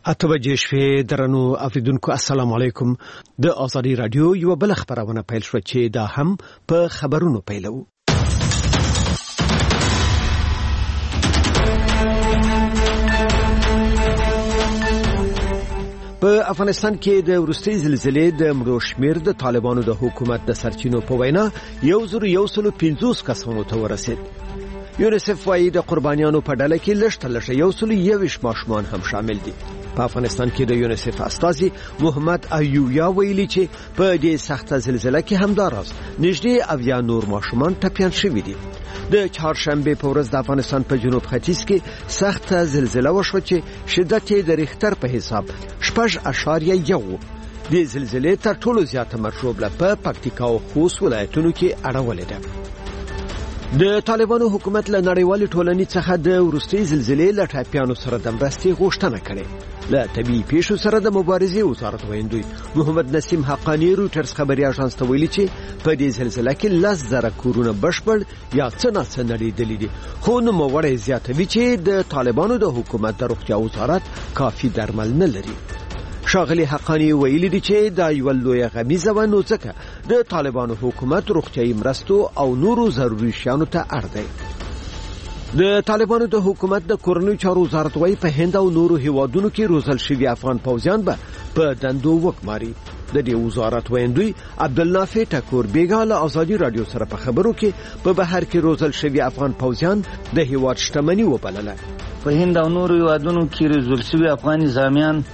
اته بجې شوې درنو اوریدونکو السلام علیکم. د آزادی رادیو یو بل خبرونه پیل شو چې دا هم په خبرونو پیلو. په افغانستان کې د وروستي زلزلې د مړو شمېر د طالبانو د حکومت د سرچینو په وینا 150 کسانو ته ورسید. یونیسف وايي د قربانیانو په ډله کې لږ 121 ماشومان هم شامل دي. په افغانستان کې د یونیسف استازي محمد ایوبیا ویلي چې په دې سخته زلزلې کې همداراز نږدې 80 نور ماشومان ټپيان شوي دي. د چهارشنبه په ورځ د افغانستان په جنوب ختیځ کې سخته زلزلې وشوه چې شدت یې د ریختر په حساب 6.1 د زلزلې تر ټولو زیاته مرشوبله په پکتیکا او خوست ولایتونو کې اړولې ده. د طالبانو حکومت له نړیوالې ټولنې څخه د وروستي زلزلې له ټاپیانو سره د مرستې غوښتنه کړې. له طبيعي پیښو سره د مبارزې وزارت ویندوی محمد نسیم حقانی رویټرز خبري اژانس ته ویلي چې په دې زلزلې کې 10,000 کورونه بشپړ یا څه نړیدلې دي. خو نو موړې زیاتوي چې د طالبانو د حکومت د روغتیا وزارت کافي درمل نه لري. شاغلی حقانی ویلي دي چې دا یو لوی غمیزه و نو ځکه د طالبانو حکومت روغتیايي مرستو او نورو ضروري شیانو ته اړ دی. د طالبانو د حکومت د کورنیو چارو وزارت وايي په هند او نورو هیوادونو کې روزل شوی افغان پوځیان به په دندو وکماري. د دې وزارت ویندوی عبدالنافع ټکور بیګا له آزادی رادیو سره په خبرو کې په بهر کې روزل شوی افغان پوځیان د هیواد شتمنۍ وبلله. په هند او نورو هیوادونو کې روزل شوی افغان زامیان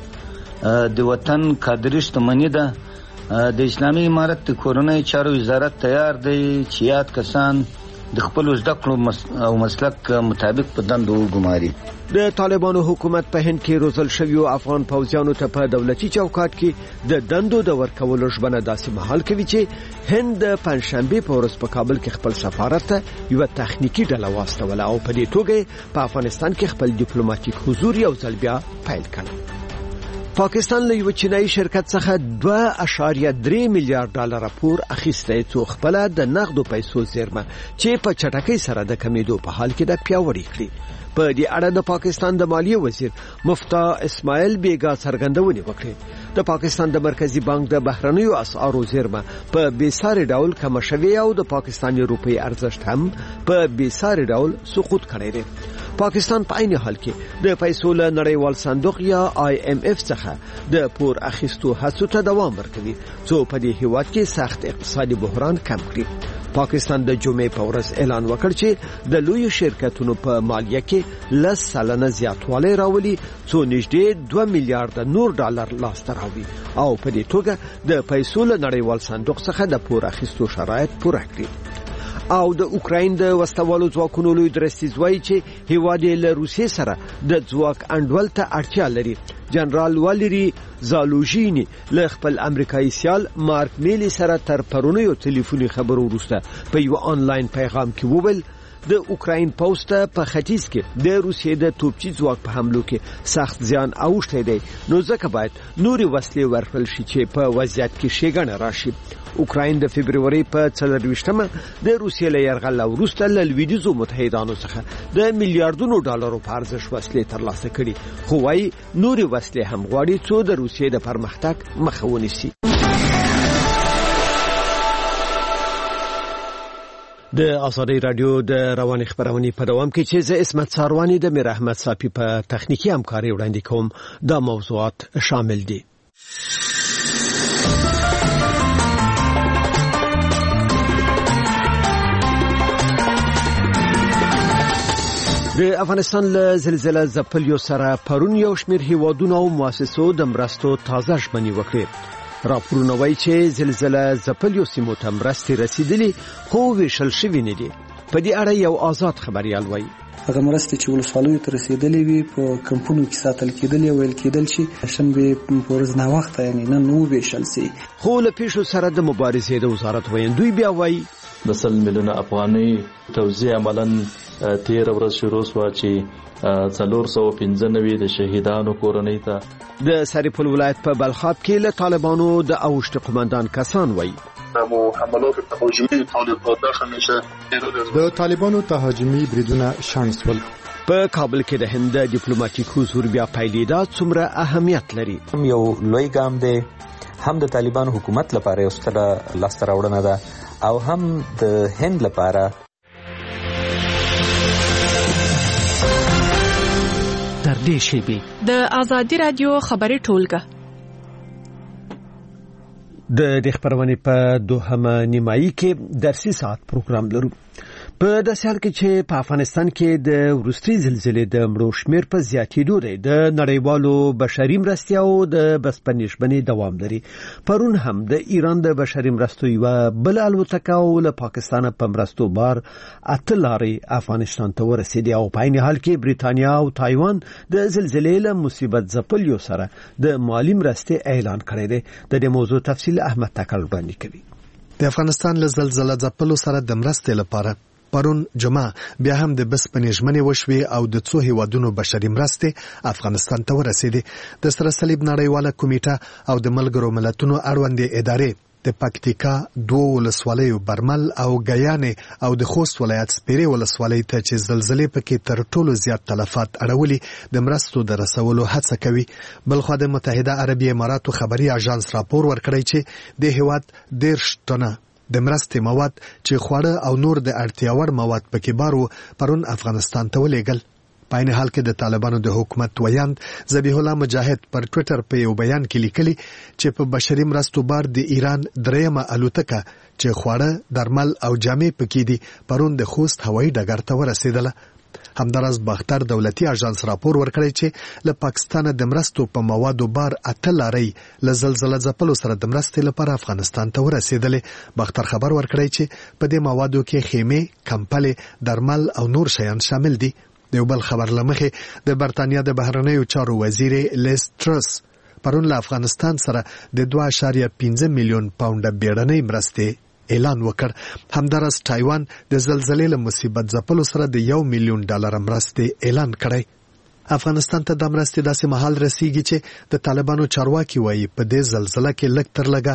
د وطن کادري شتمنۍ ده. د اسلامي امارت د کورنیو چارو وزارت تیار دی چې یاد کسان د خپل زده کړو او مسلک مطابق په دندو وګماري. د طالبانو حکومت په هند کې روزل شوی افغان پوځیانو ته په دولتي چوکاټ کې د دندو د ورکولو ژمنه داسې مهال کوي چې هند د پنځشنبه په ورځ په کابل کې خپل سفارت ته یو تخنیکی ډله واستوله او په دې توګه په افغانستان کې خپل ډیپلوماټیک حضور یو ځل بیا پیل کړ. پاکستان له یو چینایي شرکت څخه 2.3 میلیارډ ډالر پور اخیسته څو خپل د نقدو پیسو زیرمه چې په چټکۍ سره د کمیدو په حال کې د پیاوړی کړي. په دې اړه د پاکستان د مالیه وزیر مفتاح اسماعیل بیگا څرګندونه وکړه. د پاکستان د مرکزی بانک د بهرنیو اسعارو زیرمه په بیساري ډول کم شوی او د پاکستاني روپی ارزښت هم په بیساري ډول سقوط کړی دی. پاکستان په عین حال کې د پیسو له نړیوال صندوق یا IMF څخه د پور اخیستو هڅو ته دوام ورکوي څو په دې هیواد کې سخت اقتصادي بحران کم کړي. پاکستان د جمعې په ورځ اعلان وکړ چې د لوی شرکتونو په مالیه کې 10% زیاتوالی راولي څو نږدې 2 میلیارډ نور ډالر لاسته راوړي او په دې توګه د پیسو له نړیوال صندوق څخه د پور اخیستو شرایط پوره کړي. او د اوکراین د وسوالو ځواکونو لوی درستیز وایي چې هیواد له روسیې سره د ځواک انډول ته اړتیا لري. جنرال والری زالوژینی له خپل امریکایي سیال مارک میلی سره تر پرونیو ټلیفوني خبرو وروسته په یو آنلاین پیغام کې وویل د اوکراین پوسټ په ختیځ کې د روسیې د توپچي ځواک په حملو کې سخت زیان اوښتی دی نو ځکه باید نوري وسلې ورکړل شي چې په وضعیت کې ښېګڼه راشي. اوکراین د فبرवरी په 24مه د روسیې له یرغل وروسته له لویدیځو متحدانو څخه د میلیارډونو ډالرو په ارزښت وسلې ترلاسه کړي خو وايي نوري وسلې هم غواړي څو د روسیې د پرمختګ مخه ونیسي. د آزادی رادیو د رواني خبرونې په دوام کې چې زه اسمت ساروانی د میر احمد صافي په تخنیکی همکاري وړاندې کوم. دا موضوعات شامل دي: د افغانستان له زلزلې ځپلیو سره پرون یو شمېر هیوادونو او مؤسسو د مرستو تازه ژمنې وکړې. راپورونه وایي چې زلزلې ځپلیو سیمو ته مرستې رسیدلې خو ویشل شوې نه دي. په دې اړه یو آزاد خبريال وایي هغه مرستې چې ولسوالیو ته رسیدلې وي په کمپونو کې ساتل کېدل او ویل کېدل چې شنبه په ورځ نه وخت یعنی نن نو ویشل سي. خو له پیښو سره د مبارزې د وزارت ویندوی بیا وایي د 100 میلیونه افغانۍ توزیع عملاً 13 ورځ شروع شو چې 495 د شهیدانو کورنۍ ته. د سرپل ولایت په بلخاب کې له طالبانو د اوشت قومندان کسان وایي حملات تهاجمی طالبان داخل میشه. د طالبانو تهاجمی بریدونه شانس ول په کابل کې د هند ډیپلوماټیک حضور بیا پیلېدا څومره اهمیت لري؟ یو لوی ګام دی، هم د طالبان حکومت لپاره یو ستره لاسته راوړنه ده او هم د هند لپاره. تر دې شیبې د آزادي رادیو خبري ټولګه د خبرونې په دوهمه نیمایي کې درسي ساعت پروګرام لرو. په داسې حال کې چې په افغانستان کې د وروستي زلزلې د مړو شمېر په زیاتېدو دی، د نړیوالو بشري مرستیاو د بسپنېشبنې دوام لري. پرون هم د ایران د بشري مرستو یوه بل الوتکه او له پاکستانه په مرستو بار 8 لارې افغانستان ته ورسېدې او په عین حال کې بریتانیا او تایوان د زلزلې له مصیبت ځپلیو سره د مالي مرستې اعلان کړی دی. د دې موضوع تفصیل احمد تکل وړاندې کوي. د افغانستان له زلزلې ځپلو سره د مرستې لپاره پرون جمعه بیا هم د بسپنېشمنې وشوي او د څو هیوادونو بشري مرستې افغانستان ته ورسېدې. د سره صلیب نړیواله کمیټه او د ملګرو ملتونو اړوندې ادارې د پکتیکا 2 ولسوالیو برمل او ګیانې او د خوست ولایت سپیرې ولسوالۍ ته چې زلزلې پکې تر ټولو زیات تلفات اړولي د مرستو د رسولو هڅه کوي. بلخو د متحده عربي اماراتو خبري اژانس راپور ورکړی چې د هیواد 10 ټنه د مرستې مواد چې خواړه او نور د اړتیا وړ مواد پکې بارو پرون افغانستان ته ولېږل. په عین حال کې د طالبانو د حکومت ویاند ذبیح الله مجاهد پر ټوئیټر په یو بیان کې لیکلي چې په بشري مرستو بار د ایران درېمه الوتکه چې خواړه، درمل او جامې پکې دي پرون د خوست هوایي ډګر ته ورسېدله. همداراز باختر دولتي اژانس راپور ورکړی چې له پاکستان د مرستو په موادو بار 8 لارې له زلزلې ځپلو سره د مرستې لپاره افغانستان ته ورسېدلې. باختر خبر ورکړی چې په دې موادو کې خیمې، کمپلې، درمل او نور شیان شامل دي. د یو بل خبر لمخې د برتانیا د بهرنیو چارو وزیر لیز ټرس پرون له افغانستان سره د 2.5 میلیون پاونډه بیړنۍ مرستې اعلان وکړ. همداراز تایوان د زلزلې له مصیبت ځپلو سره د $1 میلیون مرستې اعلان کړی. افغانستان ته د مرستې داسې مهال رسیږي چې د طالبانو چارواکي وایي په دې زلزلې کې لږ تر لږه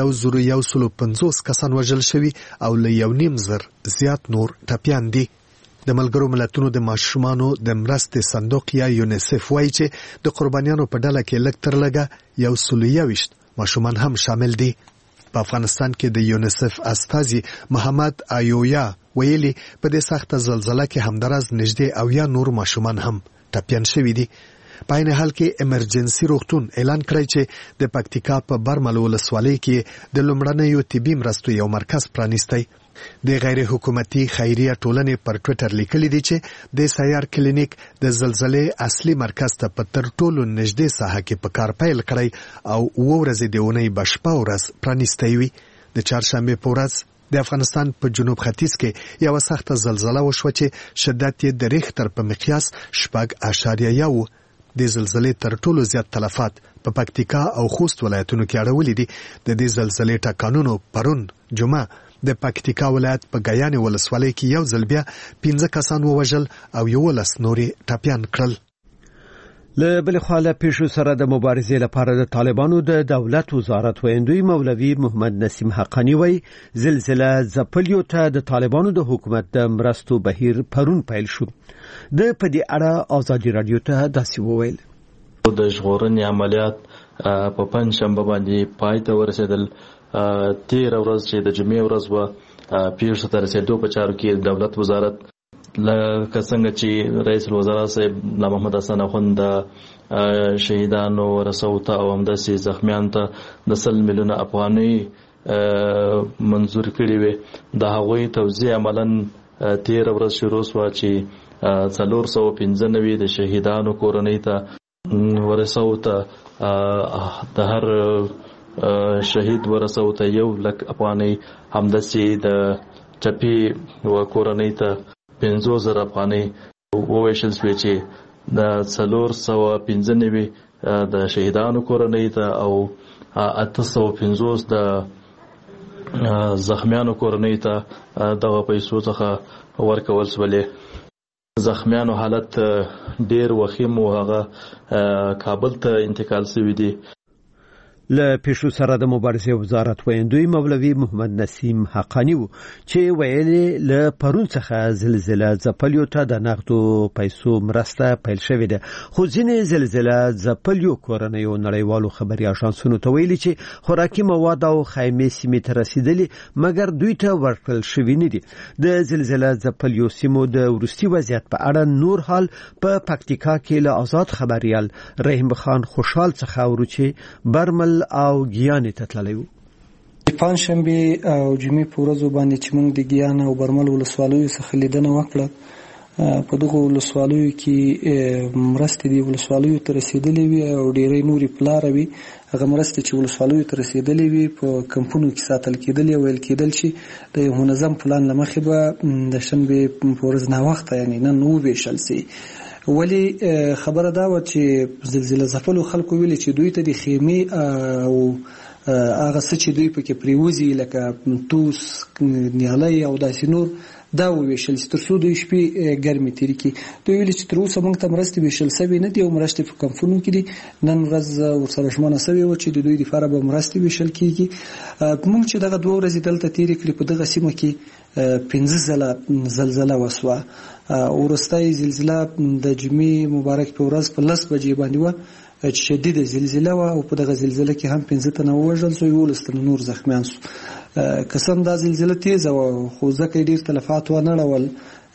150 کسان وژل شوي او له 1.5 زیات نور ټپیان دي. د ملګرو ملتونو د ماشومانو د مرستې صندوق یا یونیسف وایي چې د قربانیانو په ډله کې لږ تر لږه 120 ماشومان هم شامل دي. په افغانستان کې د یونیسف استازي محمد ایویا ویلي په دې سخته زلزلې کې همداراز نږدې 80 نور ماشومان هم ټپیان شوي دي. په عین حال کې ایمرجنسي روغتون اعلان کړی چې د پکتیکا په برمل ولسوالۍ کې د لومړنیو طبي مرستو یو مرکز پرانیستی. د غیر حکومتي خیریه ټولنې پر ټوئیټر لیکلي دي چې د سیار کلینیک د زلزلې اصلي مرکز ته په تر ټولو نږدې ساحه کې په کار پیل کړی او 2 ورځې د اونۍ بشپه ورځ پرانیستی وي. د چهارشنبې په ورځ د افغانستان په جنوب ختیځ کې یو سخته زلزلہ وشوه چې شدت یې د ریختر په مقیاس 4.1. د زلزلې تر ټولو زیات تلفات په پکتیکا او خوست ولایتونو کې اړولې دي. د دې زلزلې ټکانونو پرون جمعه د پکتیکا ولایت په ګیانې ولسوالۍ کې یو ځل بیا 15 کسان ووژل او 11 نورې ټپیان کړل. له بل خوا له پیښو سره د مبارزې لپاره د طالبانو د دولت وزارت ویندوی مولوي محمد نسیم حقانی وی زلزلې ځپلیو ته د طالبانو د حکومت د مرستو بهیر پرون پیل شو. د په دې اړه آزادي رادیو ته داسې وویل: د ژغورنې عملیات په پنځشنبه باندې پای ته ورسېدل. 13 ورځ چې د جمعې ورځ و پیښو ته رسېدو په چارو کې دولت وزارت لکه څنګه چې رئیس الوزرا صاحب محمد حسن اخوند شهیدانو رسو ته او همداسې زخمیانو ته د 100 میلیونه افغانۍ منظور کړي وي. د هغوی توزیع عملاً 13 ورځ شروع شوه چې 495 د شهیدانو کورنۍ ته ورسو ته د هر شهید ورسو ته 1,00,000 افغانۍ، همداسې د ټپي و کورنۍ ته 50,000 افغانۍ وویشل شوې چې د 495 د شهیدانو کورنۍ ته او 850 د زخمیانو کورنۍ ته دغه پیسو څخه ورکول شولې. زخمیانو حالت ډیر وخیم او هغه کابل ته انتقال شوی دی. له پیښو سره د مبارزې وزارت ویندوی مولوي محمد نسیم حقانی وو چې ویلي له پرون څخه زلزلہ ځپلیو ته د نغدو پیسو مرسته پیل شوې ده خو ځینې زلزلہ ځپلیو کورنیو نړیوالو خبري اژانسونو ته ویلي چې خوراکي مواد او خیمې سیمې ته رسیدلي مګر دوی ته ورکړل شوي نه دي د زلزلہ ځپلیو سیمو د وروستي وضعیت په اړه نور حال په پکتیکا کې له آزاد خبريال رحیم خان خوشحال څخه ورچی برمل او ګیان ته تللی وو پنځشنبه او جمعې په ورځو باندې چې موږ د ګیان او برمل ولسوالیو څخه لیدنه وکړه په دغه ولسوالیو کې مرستې دی ولسوالیو ته رسیدلې وي او ډېرې نوري پلار وي هغه مرستې چې ولسوالیو ته رسیدلې وي په کمپونو کې ساتل کېدل او ویل کېدل چې د منظم پلان لمخې به د شنبه په ورځ نه وخت یعنی نن نو ویشل سي ولی خبره دا و چې زلزلہ ځپلو خلکو ویل چې دوی ته د خیمې او هغه څه چې دوی پکې پریوزي لکه توس نیالۍ او داسې نور دا ویشل ترڅو دوی شپې ګرمي تیر کی دوی ویل چې تر اوسه موږ ته مرستې ویشل سوي نه دي او مرستې په کمپونو کې دي نن ورځ ورسره شمنه سوي و چې دوی د لپاره به مرستې ویشل کیږي موږ چې دغه 2 ورځې دلته تیر کړې په دغه سیمه کې 15 ځله زلزلہ وسوه ورستای زلزلہ د جمعې مبارک په ورځ په 10 بجې باندې و چې شدید زلزلہ و او په دغه زلزلہ کې هم 15 تنه وژل شو یو لستن نور زخمیان شو قسم دا زلزلہ تیز او خو ځکه ډیر تلفات و نه ړول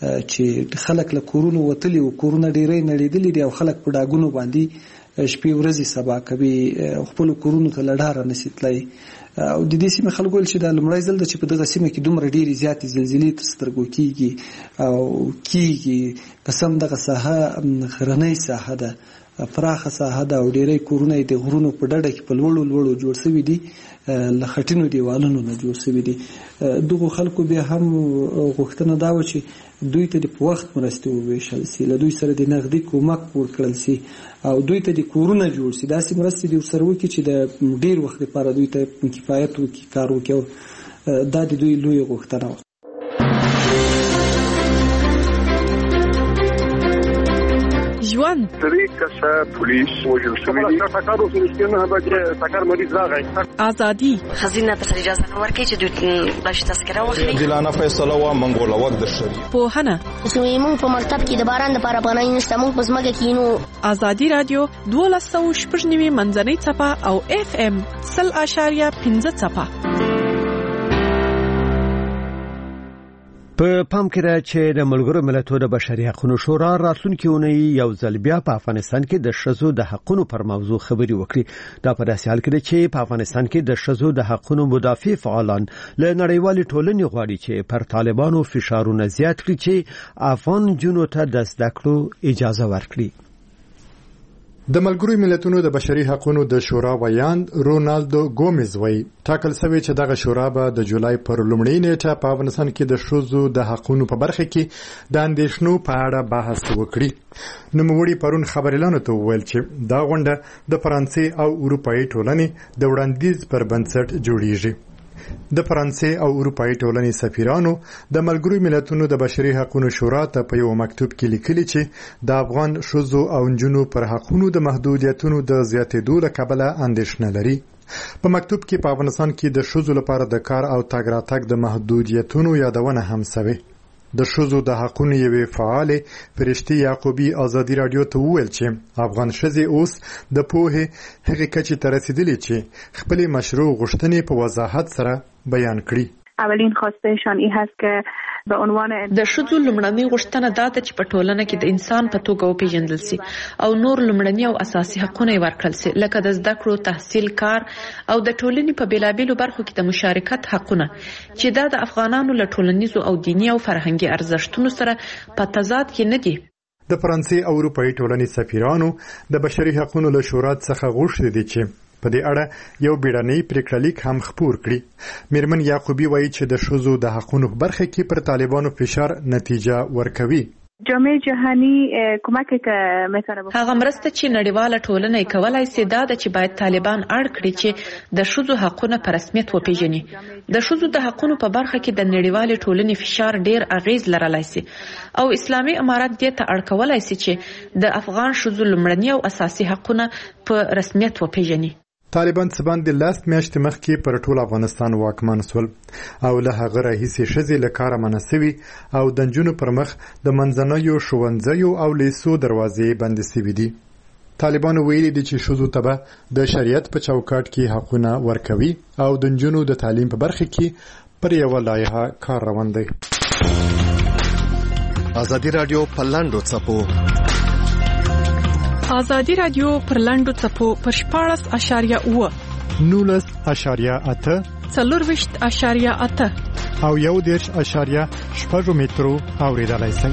چې خلک له کورونو وتلی او کورونه ډیرې نړیدلې دي او خلک په ډاګونو باندې شپې ورځې سبا کوي خپل کورونو ته لډاره نسیتلای او د دې سیمه خلکو چې د لمړی ځل د چې په دغه سیمه کې دومره ډیرې زیاتې زلزلې تسترګو کیږي او کیږي قسم دغه ساحه غرنۍ ساحه ده پراخه ساحه ده او ډیرې کورونه د غرونو په ډډه کې په لوړو جوړ شوي دي لخټینو دیوالونو نه جوړ شوي دي دغه خلکو بیا هم غوښتنه دا و چې دوی ته په وخت مرستې وویشل سي له دوی سره د نغدي کومک ورکړل سي او دوی ته د کورونه جوړ سي داسې مرستې د سره وکړي چې د ډیر وخت لپاره دوی ته کفایت وکړي کار وکړي دا د دوی لوی غوښتنه و ژوند طریقه پولیس وجل شوی تاکارو سنشتنه به تاکار مریض راغی ازادي خزینه ته اجازه نه ورکړي چې دوی باش تذکره واخلي دلانه فیصله و منګول وخت د شری پوهنه زموږ په مکتب کې د باران لپاره پناه نشته موږ په ځمکه کې نو ازادي رادیو 1290 منځنۍ صفه او FM 0.15 صفه په پام کې را چې د ملګرو ملتونو د بشري حقوقو شورا راتلونکي اونۍ یو ځل بیا په افغانستان کې د ښځو د حقوقو پر موضوع خبري وکړي دا په داسې حال کې چې په افغانستان کې د ښځو د حقوقو مدافع فعالان له نړیوالې ټولنې غواړي چې پر طالبانو فشارونه زیات کړي چې افغان جنو ته د زده کړو اجازه ورکړي د ملګرو ملتونو د بشري حقوقو د شورا ویاند رونالدو ګومز وایي ټاکل شوی چې دغه شورا به د جولای پر لومړۍ نیټه په افغانستان کې د ښځو د حقوقو په برخه کې د اندېښنو په اړه بحث وکړي نوموړي پرون خبريالانو ته وویل چې دا غونډه د فرانسې او اروپאי ټولنې د وړاندیز پر بنسټ جوړیږي د فرانسې او اروپאי ټولنې سفیرانو د ملګرو ملتونو د بشري حقوقو شورا ته په یو مکتوب کې لیکلي چې د افغان ښځو او نجونو پر حقوقو د محدودیتونو د زیاتېدو له کبله اندېښنه لري په مکتوب کې په افغانستان کې د ښځو لپاره د کار او تګ راتګ د محدودیتونو یادونه هم شوې د ښځو د حقوقو یوې فعالې فرشتي یعقوبی ازادي رادیو ته وویل چې افغان ښځې اوس د پوهې هغې کچې ته رسیدلې چې خپلې مشروع غوښتنې په وضاحت سره بیان کړي اولین خواستهشان این هست که به عنوان د ښځو لومړنۍ غوښتنه دا ده چې په ټولنه کې د انسان په توګه وپیژندل شي او نور لومړني او اساسي حقوق یې ورکړل شي لکه د زده کړو تحصیل کار او د ټولنې په بیلابیلو برخو کې د مشارکت حقونه چې دا د افغانانو له ټولنیزو او دینی او فرهنګي ارزښتونو سره په تضاد کې نه دي د فرانسې او اروپאי ټولنې سفیرانو د بشري حقوقو له شورا څخه غوښتي دي چې په دې اړه یو بیړنی پریکړلیک هم خپور کړي میرمن یعقوبی وایي چې د ښځو د حقوقو برخه کې پر طالبانو فشار نتیجه ورکوي جامعه جهانی کمک که میتونه هغه مرسته چې نړیواله ټولنه کولای سي دا چې باید طالبان اړ کړي چې د ښځو حقوقونه په رسمیت وپیژني د ښځو د حقوقو په برخه کې د نړیوالې ټولنې فشار ډیر اغیز لرلای سي او اسلامي امارات دې ته اړ کولای سي چې د افغان ښځو لومړني او اساسي حقوقونه په رسمیت وپیژني طالبان څه باندې 10 میاشتې مخکې پر ټول افغانستان واکمن شول او له هغه راهیسې ښځې له کاره منع سوي او د نجونو پر مخ د منځنیو ښوونځیو او لیسو دروازې بندې سوي دي. طالبانو ویلي دي چې ښځو ته به د شریعت په چوکاټ کې حقونه ورکوي او د نجونو د تعلیم په برخه کې پر یوه لایحه کار روان دی. ازادي رادیو په لاندو څپو ازادي رادیو پر لاندو څپو پر 14.8 19.8 40.8 او 1.6 مترو اوریدلای شئ.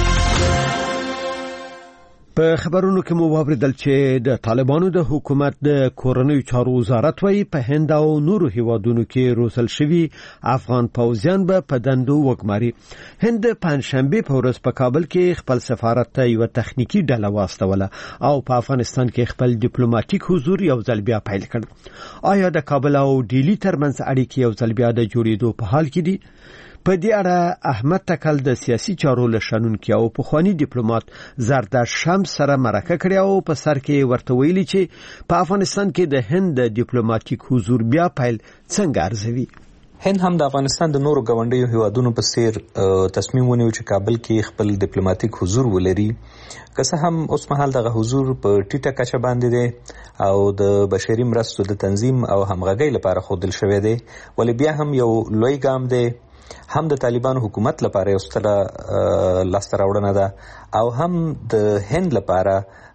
په خبرونو کې مو واوریدل چې د طالبانو د حکومت د کورنیو چارو وزارت وايي په هند او نورو هیوادونو کې روزل شوي افغان پوځیان به په دندو وګماري. هند پنځشنبه په ورځ په کابل کې خپل سفارت ته یو تخنیکی ډله واستوله او په افغانستان کې خپل ډیپلوماټیک حضور یو ځل بیا پیل کړ. آیا د کابل او ډیلی ترمنځ اړیکې یو ځل بیا د جوړېدو په حال کې دي؟ په دې اړه احمد تکل د سیاسي چارو لشنونکو او پخوانی ډیپلوماټ زرداشت شمس سره مرکه کړې او په سر کې ورته ویلي چې په افغانستان کې د هند ډیپلوماټیک حضور بیا پیل څنګه ارزوي. هند هم د افغانستان د نورو ګاونډیو هیوادونو په څیر تصمیم ونیو چې کابل کې خپل ډیپلوماټیک حضور ولري. که څه هم اوس مهال دغه حضور په ټیټه کچه باندې دی او د بشري مرستو د تنظیم او همغږۍ لپاره ښودل شوی دی، ولې بیا هم یو لوی ګام دی. هم د طالبانو حکومت لپاره یو ستره لاسته راوړنه ده او هم د هند لپاره،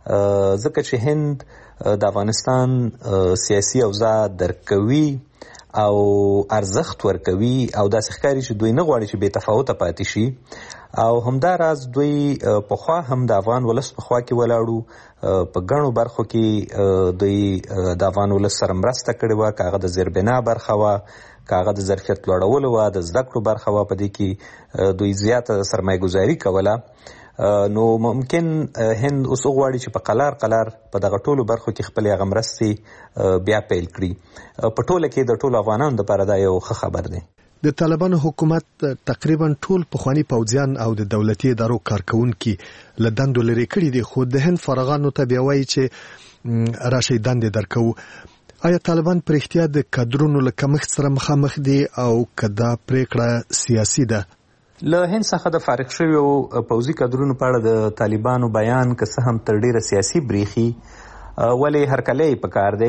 ځکه چې هند د افغانستان سیاسي اوضاع درک کوي او ارزښت ورکوي او داسې ښکاري چې دوی نه غواړي چې بې تفاوته پاتې شي او همداراز دوی پخوا هم د افغان ولس په خوا کې ولاړو. په ګڼو برخو کې دوی د افغان ولس سره مرسته کړې وه، که هغه د زیربنا برخه وه، که هغه د ظرفیت لوړولو وه، د زده کړو برخه وه، په دې کې دوی زیاته سرمایه گذاري کوله. نو ممکن هند اوس غواړي چې په قلار په دغه ټولو برخو کې خپل هغه مرستې بیا پیل کړي. په ټوله کې د ټولو افغانانو لپاره دا یو ښه خبر دی. د طالبانو حکومت تقریبا ټول پخوانی پوځیان او د دولتي ادارو کارکونکي له دندو لري کړي دي، خو د هند فارغانو ته بیا وایي چې راشي دندې درکو. آیا طالبان پر احتیاط د کادرونو له کمښت سره مخامخ دي او کدا پریکړه سیاسي ده؟ له هند څخه د فارغ شویو پوځي کادرونو په اړه د طالبانو بیان که څه هم تر ډیره سیاسي بریخي، ولې هرکلی پکار دی.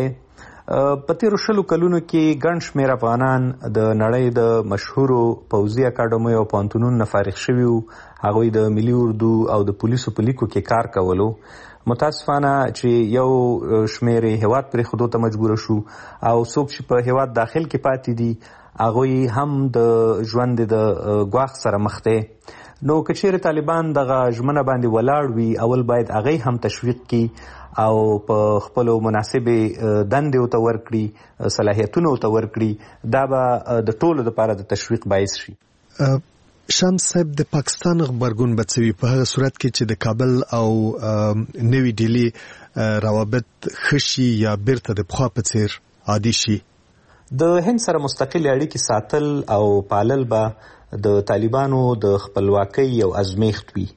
په تیرو 20 کلونو کې ګڼ شمېر افغانان د نړۍ د مشهورو پوځي اکاډمیو او پوهنتونونو نه فارغ شوي وو. هغوی د ملي اردو او د پولیسو په لیکو کې کار کولو. متاسفانه چې یو شمېر هیواد پرېښودو ته مجبور شو او څوک چې په هیواد داخل کې پاتې دي هغوی هم د ژوند د ګواښ سره مخ دی. نو که چیرې طالبان دغه ژمنه باندې ولاړ وي، اول باید هغوی هم تشویق کړي او په خپلو مناسبې دندې ورته ورکړي، صلاحیتونه ورته ورکړي. دا به د ټولو لپاره د تشویق باعث شي. شمس صاحب، د پاکستان غبرګون بڅوي په هغه صورت کې چې د کابل او نوی ډیلی روابط خشي یا بیرته د پخوا په څیر عادي شي؟ د هند سره مستقل اړیکې ساتل او پالل به د طالبانو د خپلواکۍ یو ازمیښت وي.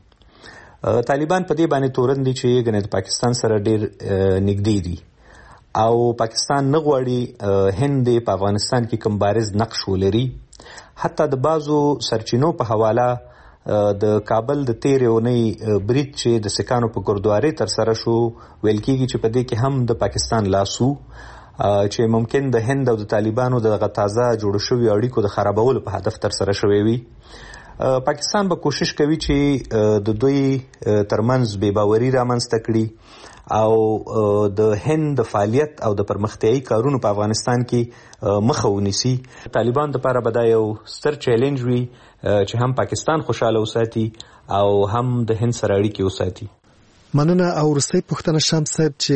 طالبان په دې باندې تورن دي چې ګنې د پاکستان سره ډیر نږدې دي او پاکستان نه غواړي هند په افغانستان کې کوم بارز نقش ولري. حتی د بازو سرچینو په حواله د کابل د تیرې اونۍ برید چې د سکانو په ګردواري تر سره شو، ویل کېږي چې په دې کې هم د پاکستان لاسو، چې ممکن د هند او د طالبانو دغه تازه جوړ شوي اړیکو د خرابولو په هدف تر سره شوی وي. پاکستان به کوشش کوي چې د دوی ترمنځ بې باوري رامنځته کړي او د هند د فعالیت او د پرمختیایي کارونو په افغانستان کې مخه ونیسي. طالبان لپاره به دا یو ستر چیلنج وي چې هم پاکستان خوشاله وساتي او هم د هند سره اړیکې وساتي. مننه. او وروستۍ پوښتنه شمس صاحب، چې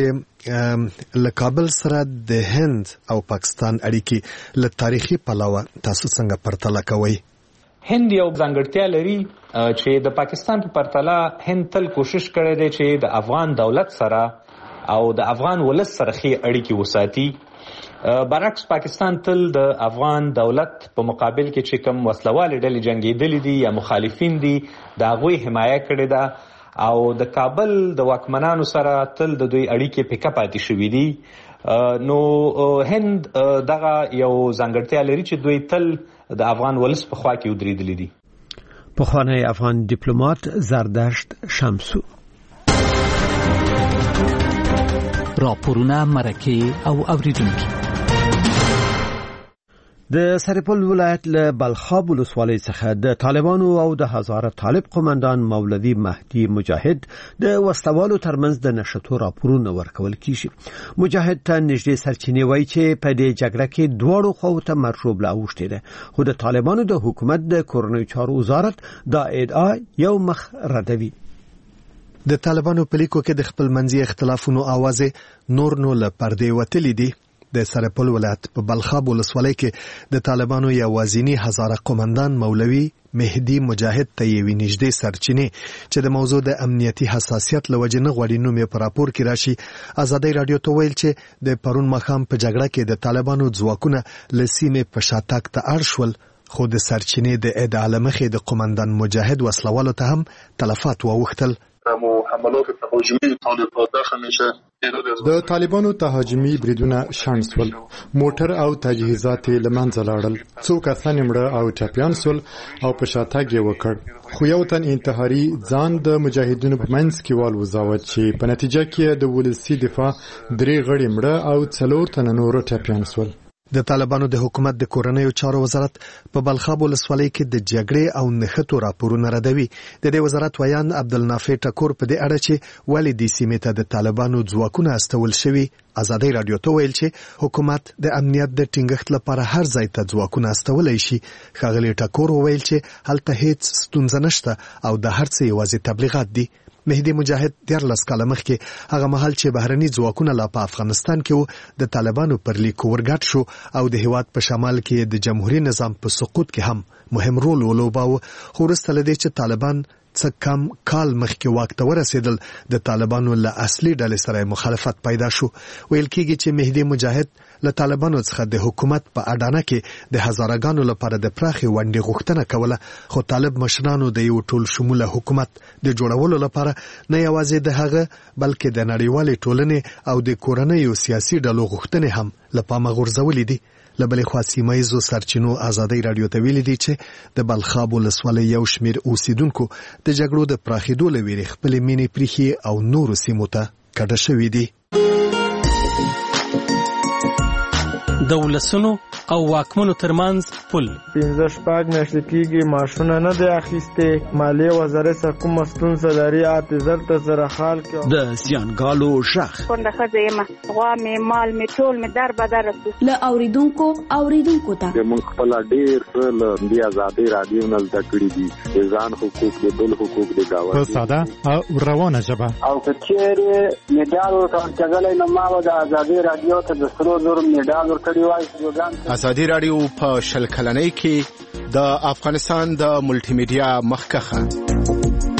له کابل سره د هند او پاکستان اړیکې له تاریخي پلوه تاسو څنګه پرتله کوئ؟ هند یو ځانګړتیا لري چې د پاکستان په پرتله هند تل کوشش کړی دی چې د افغان دولت سره او د افغان ولس سره ښې اړیکې وساتي. برعکس پاکستان تل د افغان دولت په مقابل کې چې کوم وسلوالې ډلې جنګېدلې دي یا مخالفین دي د هغوی حمایه کړې ده او د کابل د واکمنانو سره تل د دوی اړیکې پیکه پاتې شوې دي. نو هند دغه یو ځانګړتیا لري چې دوی تل د افغان ولس په خوا کې ودرېدلي دي. پخوانی افغان ډیپلوماټ زردشت شمسو. راپورونه مرکه او اوریدونکي. د سرپل ولایت له بلخاب ولسوالۍ څخه د طالبانو او د هزاره طالب قومندان مولوي مهدي مجاهد د وسلوالو ترمنځ د نشټو راپورونه ورکول کیږي. مجاهد ته نږدې سرچینې وایي چې په دې جګړه کې دواړو خواو ته مرشوب لا اوښتې ده، خو د طالبانو د حکومت د کورنیو چارو وزارت دا ادعا یو مخ ردوي. د طالبانو په لیکو کې د خپل منځي اختلافونو आवाज نور نو له پردې وتلې دي. د سرپل ولایت په بلخاب ولسوالۍ کې د طالبانو یوازینی هزاره قومندان مولوي مهدي مجاهد ته یوې نږدې سرچینې چې د موضوع د امنیتي حساسیت له وجې نه غواړي نوم یې په راپور کې راشي، ازادۍ رادیو ته ویل چې د پرون ماښام په جګړه کې د طالبانو ځواکونه له سیمې په شاتګ ته اړ شول، خو د سرچینې د ادعا له مخې د قومندان مجاهد وسلوالو ته هم تلفات واوښتل. د طالبانو تهاجمي بریدونه شنډ سول، موټر او تجهیزات یې له منځه لاړل، څو کسان مړه او ټپیان سول او په شاتګ یې وکړ، خو یو تن انتحاري ځان د مجاهدینو په منځ کې والوځاوه چې په نتیجه کې د ولسي دفاع 3 غړي مړه او 4 تن نور ټپیان سول. د طالبانو د حکومت د کورنیو چارو وزارت په بلخاب ولسوالۍ کې د جګړې او نښتو راپورونه ردوي. د دې وزارت ویان عبدالنافع ټکور په دې اړه چې ولې د سیمې ته د طالبانو ځواکونه استول شوي ازادۍ رادیو ته ویل چې حکومت د امنیت د ټینګښت لپاره هر ځای ته ځواکونه استولای شي. ښاغلي ټکور ویل چې هلته هیڅ ستونزه نشته او د هر څه یوازې تبلیغات دي. مهدي مجاهد 13 کاله مخکې هغه مهال چې بهرني ځواکونه لا په افغانستان کې وو د طالبانو پر لیک ورګډ شو او د هیواد په شمال کې د جمهوریت نظام په سقوط کې هم مهم رول ولوباوه، خو وروسته له دې چې طالبان څه کم کال مخکې واک ته ورسېدل د طالبانو له اصلي ډلې سره مخالفت پیدا شو. ویل کېږي چې مهدي مجاهد له طالبانو څخه د حکومت په اډانه کې د هزارهګانو لپاره د پراخي ونډې غوښتنه کوله، خو طالب مشرانو د یو ټول شموله حکومت د جوړولو لپاره نه یوازې د هغه بلکې د نړیوالې ټولنې او د کورنیو سیاسي ډلو غوښتنې هم له پامه غورځولې دي. له بلې خوا سیمایزو سرچینو ازادۍ رادیو ته ویلي دي چې د بلخاب ولسوالۍ یو شمېر اوسیدونکو د جګړو د پراخېدو له ویرې خپلې مینې پریښې او نورو سیمو ته کډه شوي دي. د ولسونو او واکمنو ترمنځ پل 15 میاشتې کېږي معاشونه نه دی اخیستې، مالیې وزارت څخه کومه ستونزه لري، اعتذار ته سره حال کې د زیانګالو ژغ کونډه ښځه یم، غوا مې مال مې ټول مې در بدر رسو له اوریدونکو ته موږ خپل ډېر څه له دې ازادۍ رادیو نه زده کړي دي، د ځان حقوق د بل حقوق د گاوه په ساده او روانه ژبه او که چیرې میډال ورکړل نو ما د ازادۍ رادیو ته د 300 میډال ورکړی وای. ازادي رادیو په 10 کلنۍ کې د افغانستان د ملټي میډیا مخکخه.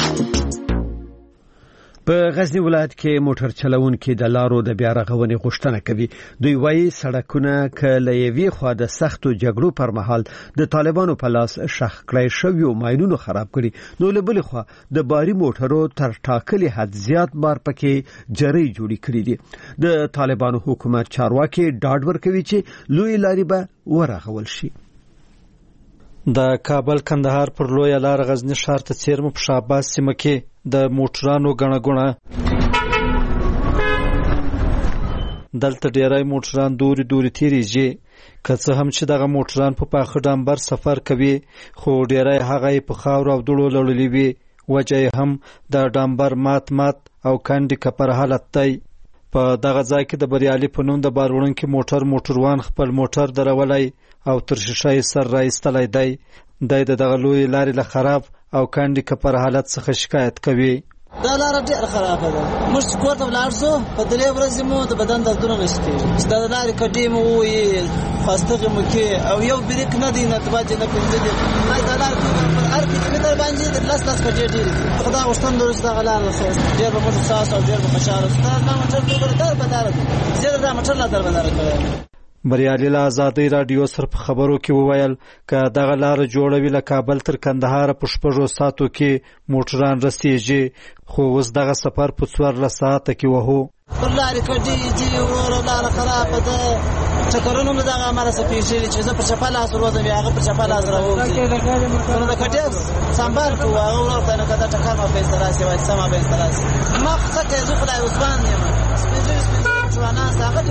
په غزنی ولایت کې موټر چلوونکي د لارو د بیا رغونې غوښتنه کوي. دوی وایي سړکونه کله یوې خوا د سختو جګړو پر مهال د طالبانو په لاس شخ کړی شوی او ماینونو خراب کړي، نو له بلې خوا د باري موټرو تر ټاکلي حد زیات بار پکې جری جوړی کړی دي. د طالبانو حکومت چارواکي ډاډ ورکوي چې لوی لارې به ورغول شي. د کابل کندهار پر لوی لار غزنی ښار ته څیرمو په شاباس سیمه کې د موټرانو غڼه غونه دلته ډیرای موټران دوري تیریږي، که څه هم چې دغه موټران په پاخه ډامبر سفر کوي، خو ډیرای هغه په خاور او دړو لړلې وي، وجه هم د ډامبر مات او کاندي کپر حالت دی. په دغه ځای کې د بریالي په نوم د باروړونکو موټروان خپل موټر درولای او تر شیشې سر راایستلای دی. دغه لوی لارې له خراب او کاندي کپر حالت څخه شکایت کوي. دا لار ډېر خرابه ده، موږ کور ته ولاړ شو په 3 ورځې مو د بدن دردونه غشتي، دا لارې کډې مو وې خاصتغه مو کې او یو بریک نه دی نه تباجه نه پنځه دی، دا لار په هر کیلومتر باندې د لاس کډې ډېر خدا غوښتن درس دا لار ډېر به موږ ساس او ډېر به خوشاله ستاسو ما موټر ته در بدار زیاده دا موټر لا در بدار کړی. بریالي له ازادۍ راډیو سره په خبرو کې وویل که دغه لار جوړوي له کابل تر کندهار په 6 ساعتو کې موټران رسیږي خو اوس دغه سفر په 14 ساعته کې وهو. پر لارې کډې دي ورو لاره خرابه ده چکرونه مې دغه امره څه پیښېږي چې زه پر چپه لاس وروځم هغه پر چپه لاس راوځي نو د کډې سنبال کوو هغه ورته نه کده ټکر ما پیسه راسي وایي سمه پیسه راسي ما څه کوي زه خدای عثمان یم سپېڅلي ځوانان هغه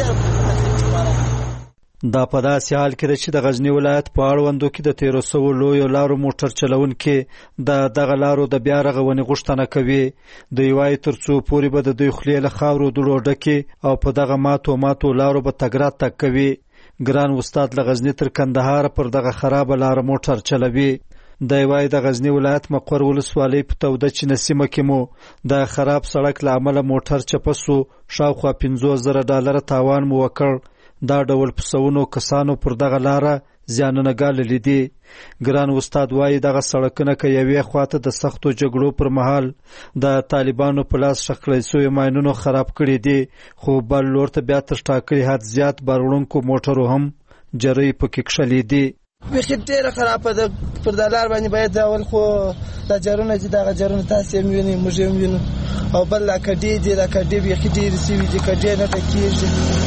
ډېر دا په داسې حال کې ده چې د غزني ولایت په اړوندو کې د 1300 لویو لارو موټر چلونکي دغه لارو د بیا رغونې غوښتنه کوي. دوی وایي تر څو پورې به د دوی خولې له خاورو دوړو ډکې او په دغه ماتو لارو به تګ راتګ کوي. ګران استاد له غزني تر کندهار پر دغه خرابه لاره موټر چلوي. دی وایي د غزني ولایت مقر ولسوالۍ په توده چینه سیمه کې مو د خراب سړک له امله موټر چپه سو شاوخوا $50,000 تاوان مو وکړ. دا ډول په سونو کسانو پر دغه لاره زیانونه ګاللي دي. ګران استاد وایي دغه سړکونه که یوې خواته د سختو جګړو پر مهال د طالبانو په لاس شخړې سوی ماینونو خراب کړي دي خو بل لور ته بیا تر ټاکلي حد زیات بار وړونکو موټرو هم جرۍ پکې کښلي دي. بیخي ډېره خرابه ده پر دا لار باندې باید اول خو دا جرونه چې دغه جرونه تاسې هم وینئ موږ هم وینو او بل دا کډې دي دا کډې بیخي ډېرې سوي دي کډې نه ډکېږي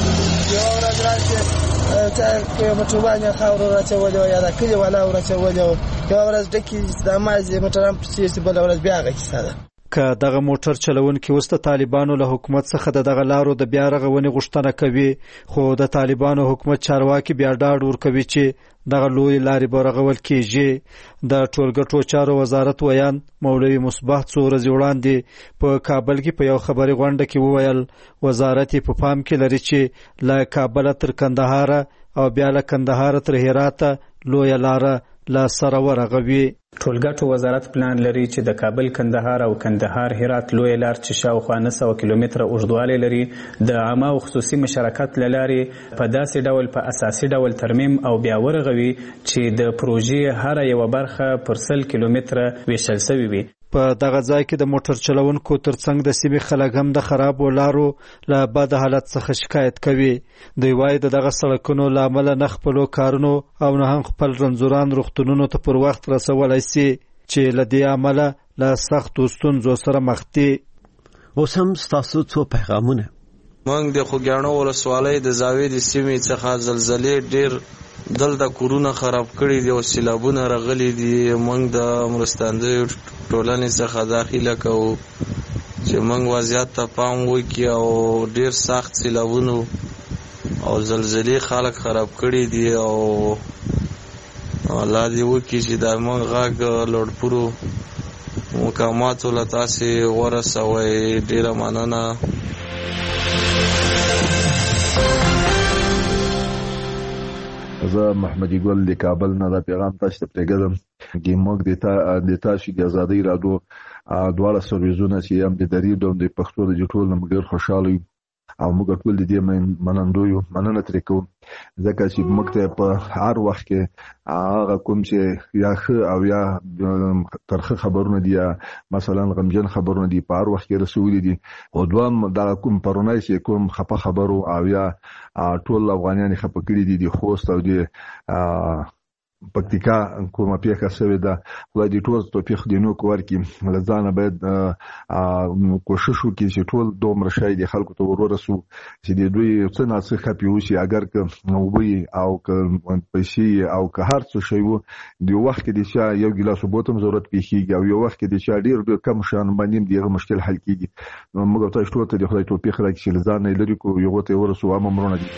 یوه ورځ راشي چا په یو موټر باندې خاورو راچولې وه یا دا کلي والا راچولې وه یوه ورځ ډکې دا مازې موټران پسې شي بله ورځ بیا هغه کیسه ده. که دغه موټر چلونکي اوس د طالبانو له حکومت څخه د دغه لارو د بیا رغونې غوښتنه کوي خو د طالبانو حکومت چارواکي بیا ډاډ ورکوي چې دغه لوی لارې به رغول کیږي. د ټولګټو چارو وزارت ویان مولوي مصباح څو ورځې وړاندې په کابل کې په یو خبري غونډه کې وویل وزارت په پام کې لري چې له کابل تر کندهار او بیا له کندهار تر هرات لوی لاره لا سره ورغوي. ټولګټو وزارت پلان لري چې د کابل کندهار او کندهار هرات لوی لار چې شاوخوا 900 کیلومتره اوږدوالی لري د عامه او خصوصي مشارکت له لارې په داسې ډول په اساسي ډول ترمیم او بیا ورغوي چې د پروژې هره یوه برخه پر 100 کیلومتره ویشل سوي وي. په دغه ځای کې د موټر چلونکو ترڅنګ د سیمې خلک هم د خرابو لارو له بد حالت څخه شکایت کوي. دوی وایي د دغه سړکونو له امله نه خپلو کارونو او نه هم خپل رنځوران روغتونونو ته پر وخت رسولی سي چې له دې امله له سختو ستونزو سره مخ دي. اوس هم ستاسو څو پیغامونه. موږ د خوږیاڼو ولسوالۍ د زاویې د سیمې څخه زلزلې ډېر دلته کورونه خراب کړي دي او سیلابونه راغلي دي. موږ د مرستندویو ټولنې څخه داخله کوو چې موږ وضعیت ته پام وکړي او ډېر سخت سیلابونو او زلزلې خلک خراب کړي دي او الله دې وکړي چې د موږ غږ لوړپوړو مقاماتو له تاسې ورسوئ. ډېره مننه. زه محمدي ګل د کابل نه دا پیغام تاسو ته پرېږدم چې موږ د تاسو د ازادۍ راډیو دواړه سرویسونه چې هم د درې ډول د پښتو د ټول نه موږ خوشاله یو او موږ ټول د دې مننه ترې کوو ځکه چې موږ ته په هر وخت کې هغه کوم چې یا ښه او یا ترخه خبرونه دي مثلا غمجن خبرونه دي په هر وخت کې رسولي دي او دوام دا کوم پرونای چې کوم خپه خبرو او یا ټول افغانان خپه کړي دي د خوست او د پکتیکا کومه پیښه شوې ده خدای دې ټول توفیق دې نو ورکړي. لزانه باید کوشش وکړي چې ټول دومره شای دي خلکو ته ورسو چې د دوی څه نه څه خپي وشي اگر که نوبي او که پیسې او که هر څه شی وو د وخت کې د یو ګلاس بوتم ضرورت پیږي او یو وخت کې د ډیر کم شان باندې دغه مشکل حل کیږي. موږ تاسو ټول ته د خدای توفیق راکړي چې لزانه لري کو یو ته ورسو امرونه دي.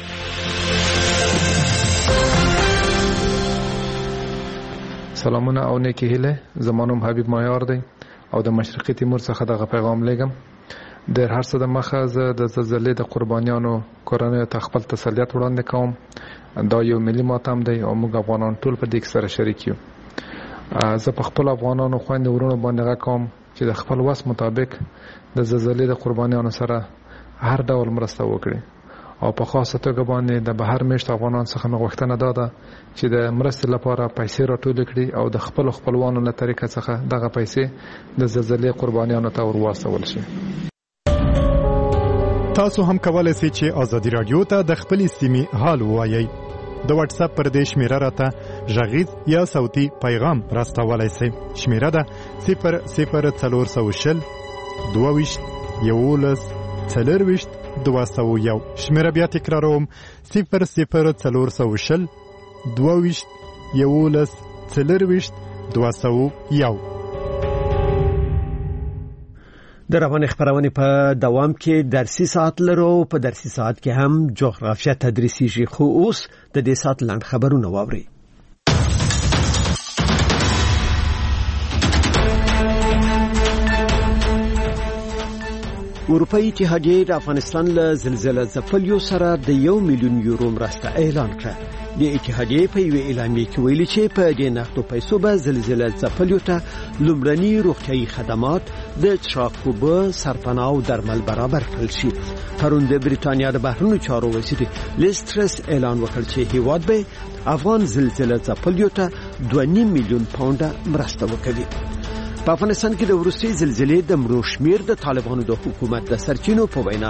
سلامونه او نیکی هیله. زمانوم حبیب مایار دی او د مشرقي تیمور څخه دغه پیغام لګم. د هر څه د مخه زه د زلزلې د قربانیانو کورنیو ته خپل تسلیت وړاندې کوم. دا یو ملي ماتم دی او موږ افغانان ټول په دې سره شریک یو. زه په خپل افغانانو خويندو ورونو باندې غواړم چې د خپل وس مطابق د زلزلې د قربانیانو سره هر ډول مرسته وکړي او په خاصه توګه باندې د بهر میشت افغانان څخه مغوښتنه ده چې د مرستې لپاره پیسې راټول کړي او د خپل خپلوانو له طریقې څخه دغه پیسې د زلزلې قربانیانو ته ورواستول شي. تاسو هم کولای شئ چې ازادي رادیو ته د خپلې سیمې حال ووایئ. د واتس اپ پر دې شمیره راته غږیز یا صوتي پیغام راستولای شئ. شمیره ده 00420 22 11 201. شمیره بیا تکراروم 00420 22 11 201. د رواني خبرونه په دوام کې درسي ساعت لرو. په درسي ساعت کې هم جغرافیه تدریسي خو اوس د دې ساعت لاند خبرونه واوري. اروپאי اتحادیه د افغانستان له زلزلې ځپلیو سره د 1 میلیون یورو مرسته اعلان کړه. د اتحادیه په یو اعلامیه کې ویلي چې په دې نقدو پیسو به زلزلې ځپلیو ته لومړني روغتيایي خدمات د څراغ سرپناه او درمل برابر کړل شي. پرون د بریټانیا د بهرنیو چارو وزیر لیسترس اعلان وکړ چې هیواد به افغان زلزلې ځپلیو ته 2.5 میلیون پاونډ مرسته وکړي. په افغانستان کې د ورستي زلزلې د مړو شمیر د طالبانو د حکومت د سرچینو په وینا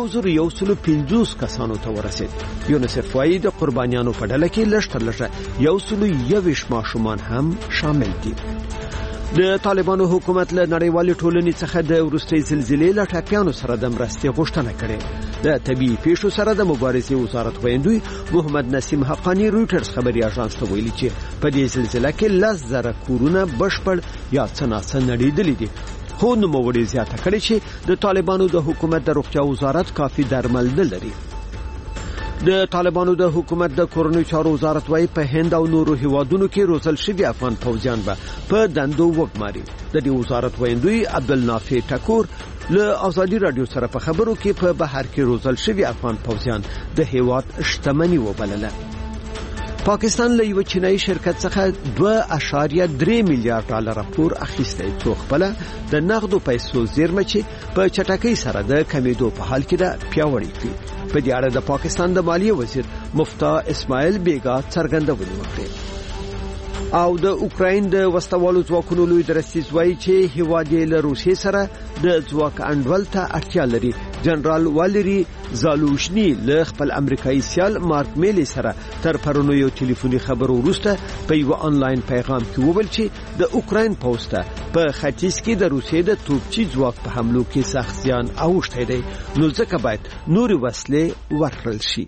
150 کسانو ته ورسید. یونیسف وايي د قربانیانو په ډله کې لږ 121 ماشومان هم شامل دي. د طالبانو حکومت له نړیوال ټولنې څخه د ورستي زلزلې له ټاپیانو سره د مرستې غوښتنه کړې. د طبي پیښو سره د مبارزې وزارت ویندوی محمد نسیم حقانی رويټرز خبري اژانس ته ویلي چې په دې زلزلې کې 10,000 کورونه بشپړ یا څنګه نړیدلې دي. خو نو موړي زیاته کړي چې د طالبانو د حکومت د روغتیا وزارت کافي درمل نه لري. د طالبانو د حکومت د کورونی چارو وزارت وايي په هند او نورو هیوادونو کې روزل شوی افغان فوجیان به په دندو وګماري. د دې وزارت ویندوی عبدالنافع ټکور له ازادي رادیو سره په خبرو کې په بهر کې روزل شوی افغان فوجیان د هیواد شتمنی وبلله. پاکستان له یو چینایي شرکت څخه 2.3 میلیارډ ډالر پور اخیستی څو خپل د نقدو پیسو زیرمه چې په چټکۍ سره د کمیدو په حال کې ده پیاوړی کړي. په دې اړه د پاکستان د مالیه وزیر مفتاح اسماعیل بیگا څرګندونه وکړه. او د اوکراین د وسوالو ځواکونو لوی درستیز وایي چې هیواد یې له روسیې سره د ځواک انډول ته اړتیا لري. جنرال والری زالوشنی له خپل امریکایي سیال مارک میلی سره تر پرونو یو ټلیفوني خبرو وروسته په یو آنلاین پیغام کې وویل چې د اوکراین پوسټه په ختیځ کې د روسیې د توپچي ځواک په حملو کې سخت زیان اوښتی دی، نو ځکه باید نورې وسلې ورکړل شي.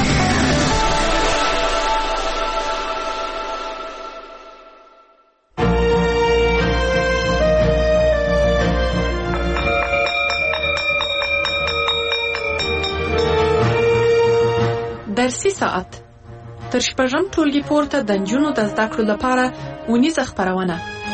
درسي ساعت تر شپږم ټولګي پورته د نجونو د زده کړو لپاره اونیزه خپرونه.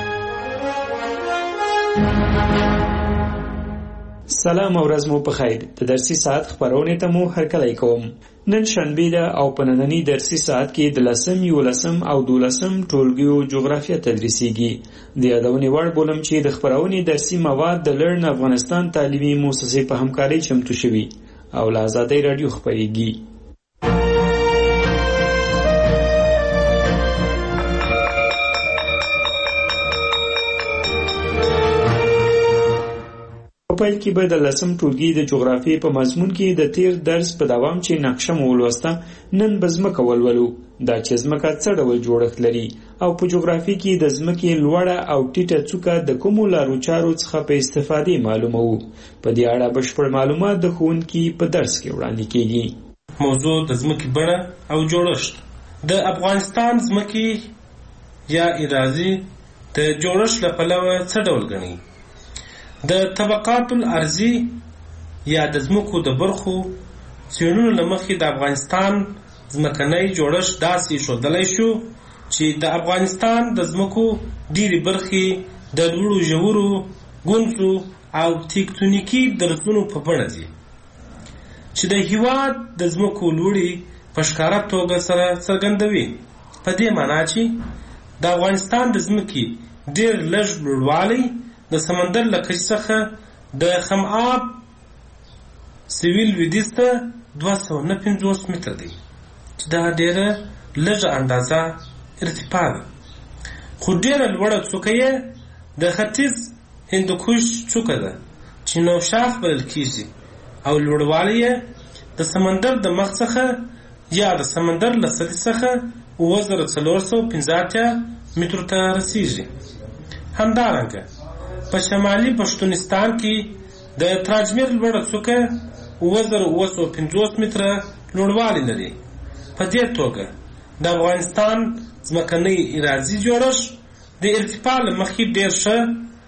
سلام او ورځ مو په خیر. د درسي ساعت خبرونه ته مو هرکلی کوم. نن شنبه ده او په نننی درسي ساعت کې د 10 11 او 12 ټولګیو جغرافیه تدریسیږي. د یادونې وړ بولم چې د خبرونه درسي مواد د لرن افغانستان تعلیمي مؤسسې په همکارۍ چمتو شوي او له آزادۍ رادیو خبريږي. په پیل کې به د 10 ټولګي د جغرافیې په مضمون کې د تیر درس په دوام چې نقشه مو ولوسته، نن به ځمکه ولولو. دا چې ځمکه څه ډول جوړښت لري او په جغرافي کې د ځمکې لوړه او ټیټه څوکه د کومو لارو چارو څخه په استفادې معلومو. په دې اړه بشپړ معلومات د ښوونکي په درس کې وړاندې کیږي. موضوع د ځمکې بڼه او جوړښت. د افغانستان ځمکې یا اراضي د جوړښت له پلوه څه ډول ګڼي؟ د طبقات الارضی یا د ځمکو د برخو څېړنو له مخې د افغانستان ځمکنی جوړښت داسې ښودلی شو چې د افغانستان د ځمکو ډېرې برخې د لوړو ژورو ګونځو او تکتونیکي درزونو په بڼه دي چې د هېواد د ځمکو لوړې په ښکاره توګه سره څرګندوي. په دې معنا چې د افغانستان د ځمکې ډېر لږ لوړوالی د سمندر له کچې څخه د خماب سویل لویدیځ ته 259 متره دی چې دا ډېره لږه اندازه ارتفاع ده. خو ډېره لوړه څوکه یې د ختیځ هندوکش څوکه ده چې نوشاخ بلل کېږي او لوړوالی یې د سمندر د مخ څخه یا د سمندر له سطحې څخه 9415 مترو ته رسیږي. همدارنګه په شمالي پښتونستان کې د تراجمیر لوړه څوکه 9950 متره لوړوالی لري. په دې توګه د افغانستان ځمکنی اراضي جوړښت د ارتفاع له مخې ډېر ښه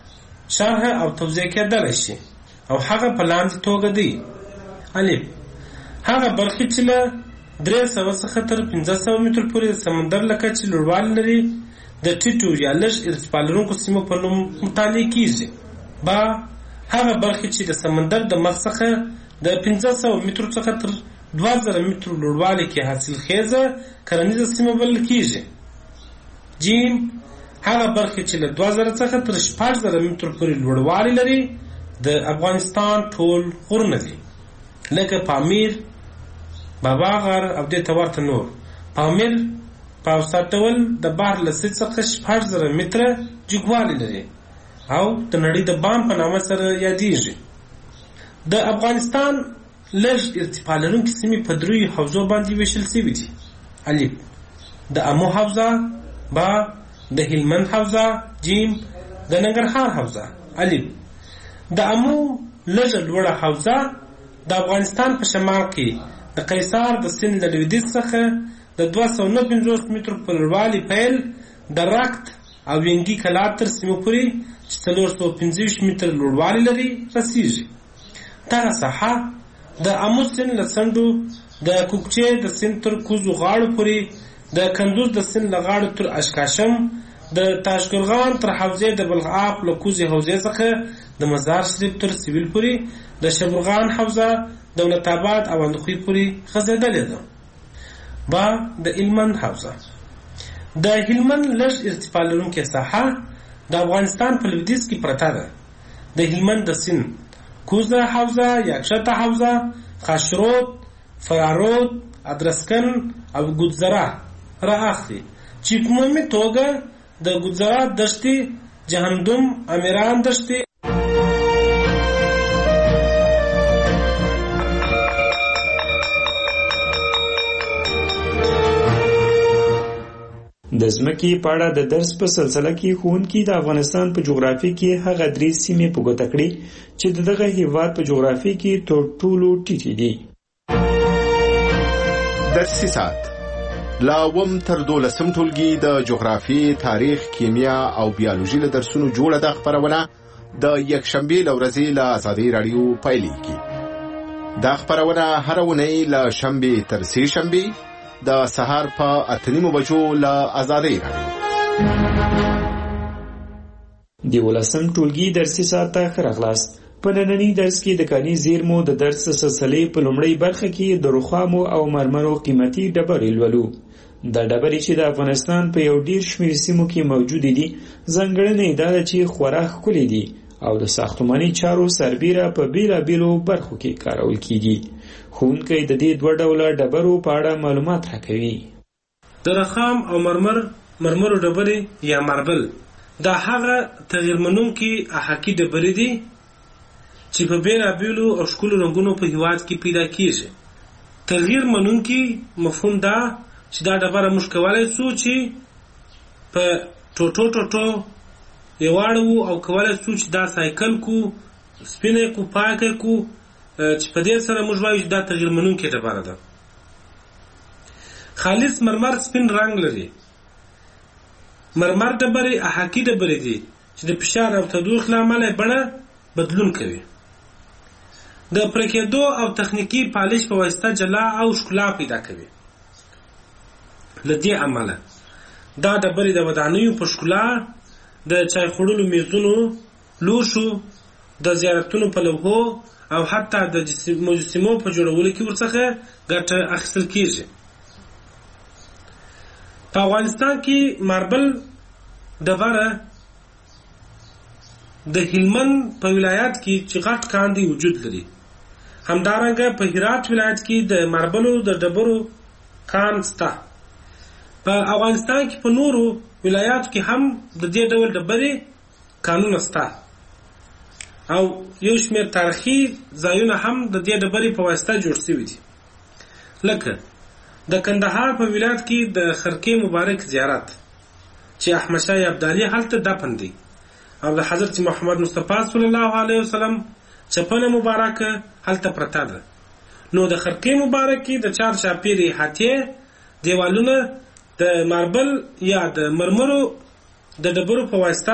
شرح او توضیح کېدلی شي او هغه په لاندې توګه دی: الف: هغه برخې چې له 300 څخه تر 1500 متر پورې د سمندر له کچې لوړوالی لري د ټیټو یا لږ ارتفاع لرونکو سیمو په نوم مطالعه کیږي. با: هغه برخې چې د سمندر د مخ څخه د 1500 مترو څخه تر 2000 مترو لوړوالي کې حاصل خیزه کرنیزه سیمه بلل کیږي. جیم: هغه برخې چې له 2000 څخه تر 6000 مترو پورې لوړوالی لري د افغانستان ټول غرونه دي، لکه پامیر، بابا غر او دې ته ورته نور. پامیر په اوسط ډول د بحر له سطحې څخه 6000 متره جګوالی لري او د نړۍ د بام په نامه سره یادیږي. د افغانستان لږ ارتفاع لرونکي سیمې په 3 حوزو باندې ویشل شوي دي: الف: د امو حوزه، با: د هلمند حوزه، جیم: د ننګرهار حوزه. الف: د امو لږه لوړه حوزه د افغانستان په شمال کې د قیصار د سیند له لویدیځ څخه د 259 مترو په لوړوالي پیل د راکت او ینګي کلات تر سیمو پورې چې 425 متر لوړوالی لري رسیږي. دغه ساحه د امو سیند له څنډو د کوکچې د سیند تر کوزو غاړو پورې، د کندوز د سیند له غاړو تر اشکاشم، د تاشقرغان تر حوزې د بلخاب له کوزې حوزې څخه د مزار شریف تر سویل پورې، د شبرغان حوزه دولت آباد او اندخوی پورې غځېدلې ده. با: د هلمند حوزه. د هلمند لږ ارتفاع لرونکې ساحه د افغانستان په لویدیځ کې پرته ده. د هلمند د سیند کوزه حوزه، یکشته حوزه، خاشرود، فرارود، ادرسکن او ګودزرا را اخلي، چې په عمومي توګه د ګودزرا دشتې، جهنم، امیران دشتې د ځمکې په اړه د درس په سلسله کې ښوونکي د افغانستان په جغرافیه کې هغه 3 سیمې په ګوته کړې چې دغه هیواد په جغرافیه کې تر ټولو ټیټې دي. درسي ساعت لا وم تر 12 ټولګي د جغرافي، تاریخ، کیمیا او بیولوژي له درسونو جوړه د خبرونه د یکشنبه لورځي له آزادۍ رادیو پایلیږي. دا خبرونه هر ونې له شنبه تر سه شنبه د سهار په 8:30 بجو له آزادۍ رادیو. د 12م ټولګي درسي ساعت ته راغلاست. په نننی درس کې د کاني زیرمو د درس سلسلې په لومړۍ برخه کې د رخامو او مرمرو قیمتي ډبرې لولو. دا ډبرې چې د افغانستان په یو ډیر شمېر سیمو کې موجود دي، ځانګړنې دا ده چې خورا ښکلي دي او د ساختماني چارو سربیره په بیلابیلو برخو کې کارول کیږي. ښوونکی د دې 2 ډوله ډبرو په اړه معلومات راکوي. د رخام او مرمرو ډبرې یا ماربل دا هغه تغیر منونکي احاقي ډبرې دي چې په بیلابیلو او ښکلو رنګونو په هیواد کې پیدا کیږي. تغیر منونکي مفهوم دا چې دا ډبره موږ کولای شو چې په ټوټو یواړو او کولای شو چې دا سایکل کو، سپینه کو، پاکه کو، چې په دې سره موږ وایو چې دا تغیر منونکې ډبره ده. خالص مرمر سپین رنگ لري. مرمر ډبرې احاقي ډبرې دي چې د فشار او تودوخې له امله بڼه بدلون کوي. د پرکېدو او تخنیکی پالش په واسطه جلا او ښکلا پیدا کوي. له دې امله دا ډبرې د ودانیو په ښکلا، د چای خوړلو میزونو، لوښو، د زیارتونو په لوحو او حتی د مجسمو په جوړولو کې ورڅخه ګټه اخیستل کیږي. په افغانستان کې ماربل ډبره د هلمند په ولایت کې چې غټ کاندي وجود لري. همدارنګه په هرات ولایت کې د ماربلو د ډبرو کان شته. په افغانستان کې په نورو ولایاتو کې هم د دې ډول ډبرې کانونه شته. او یو شمېر تاریخي ځایونه هم د دې ډبرې په واسطه جوړ شوي دي. لکه د کندهار په ولایت کې د خرقې مبارک زیارت چې احمد شاه ابدالي هلته دفن دی، او د حضرت محمد مصطفی صلی الله علیه وسلم چپنه مبارکه هلته پرته ده. نو د خرقې مبارک کې د چار چاپیرې هاتیې دیوالونه د ماربل یا د مرمرو د ډبرو په واسطه